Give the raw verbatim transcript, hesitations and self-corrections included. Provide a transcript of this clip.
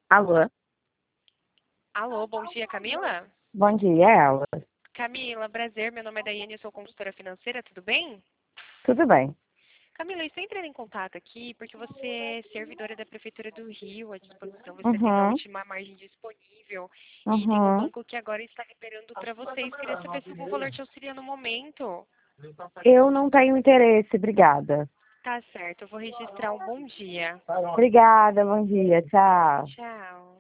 Alô? Alô, bom dia, Camila? Bom dia, é ela. Camila, prazer, meu nome é Daiane, eu sou consultora financeira, tudo bem? Tudo bem. Camila, eu estou entrando em contato aqui porque você é servidora da Prefeitura do Rio, à disposição, você teve a Uhum, última margem disponível e tem um uhum. banco que agora está liberando para vocês. Queria saber se algum valor te auxilia no momento. Eu não tenho interesse, obrigada. Tá certo, eu vou registrar um bom dia. Obrigada, bom dia, tchau. Tchau.